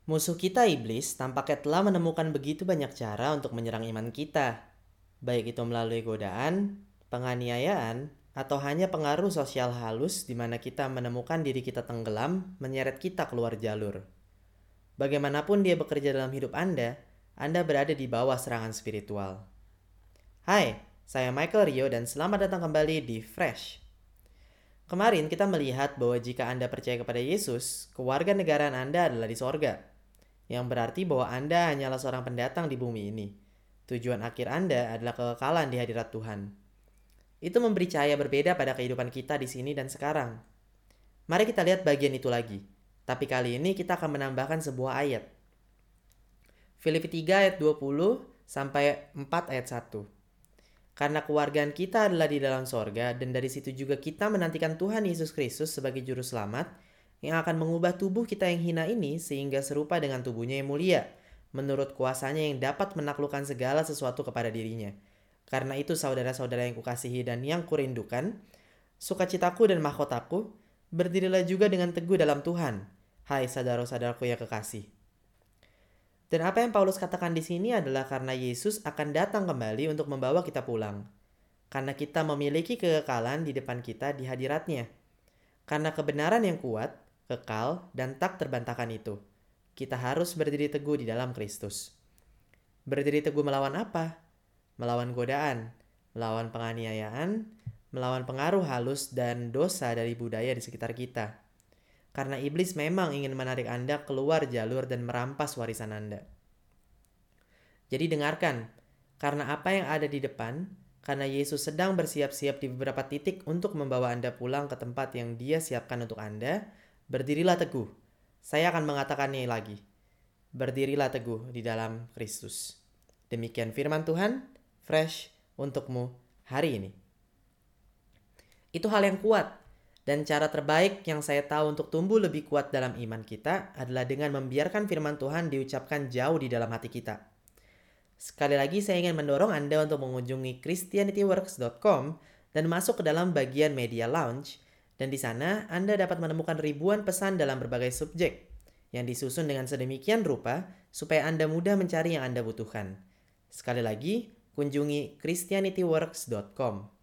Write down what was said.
Musuh kita iblis tampaknya telah menemukan begitu banyak cara untuk menyerang iman kita. Baik itu melalui godaan, penganiayaan, atau hanya pengaruh sosial halus di mana kita menemukan diri kita tenggelam, menyeret kita keluar jalur. Bagaimanapun dia bekerja dalam hidup Anda berada di bawah serangan spiritual. Hai, saya Michael Rio dan selamat datang kembali di Fresh. Kemarin kita melihat bahwa jika Anda percaya kepada Yesus, kewarganegaraan Anda adalah di sorga. Yang berarti bahwa Anda hanyalah seorang pendatang di bumi ini. Tujuan akhir Anda adalah kekekalan di hadirat Tuhan. Itu memberi cahaya berbeda pada kehidupan kita di sini dan sekarang. Mari kita lihat bagian itu lagi. Tapi kali ini kita akan menambahkan sebuah ayat. Filipi 3 ayat 20 sampai 4 ayat 1. Karena kewargaan kita adalah di dalam sorga dan dari situ juga kita menantikan Tuhan Yesus Kristus sebagai juru selamat yang akan mengubah tubuh kita yang hina ini sehingga serupa dengan tubuhnya yang mulia, menurut kuasanya yang dapat menaklukkan segala sesuatu kepada dirinya. Karena itu saudara-saudara yang kukasihi dan yang kurindukan, sukacitaku dan mahkotaku, berdirilah juga dengan teguh dalam Tuhan. Hai saudara-saudaraku yang kekasih. Dan apa yang Paulus katakan di sini adalah karena Yesus akan datang kembali untuk membawa kita pulang. Karena kita memiliki kekekalan di depan kita di hadiratnya. Karena kebenaran yang kuat, kekal, dan tak terbantahkan itu. Kita harus berdiri teguh di dalam Kristus. Berdiri teguh melawan apa? Melawan godaan, melawan penganiayaan, melawan pengaruh halus dan dosa dari budaya di sekitar kita. Karena iblis memang ingin menarik Anda keluar jalur dan merampas warisan Anda. Jadi dengarkan, karena apa yang ada di depan, karena Yesus sedang bersiap-siap di beberapa titik untuk membawa Anda pulang ke tempat yang Dia siapkan untuk Anda, berdirilah teguh. Saya akan mengatakannya lagi. Berdirilah teguh di dalam Kristus. Demikian firman Tuhan, fresh untukmu hari ini. Itu hal yang kuat. Dan cara terbaik yang saya tahu untuk tumbuh lebih kuat dalam iman kita adalah dengan membiarkan firman Tuhan diucapkan jauh di dalam hati kita. Sekali lagi saya ingin mendorong Anda untuk mengunjungi christianityworks.com dan masuk ke dalam bagian media lounge, dan di sana Anda dapat menemukan ribuan pesan dalam berbagai subjek yang disusun dengan sedemikian rupa supaya Anda mudah mencari yang Anda butuhkan. Sekali lagi, kunjungi christianityworks.com.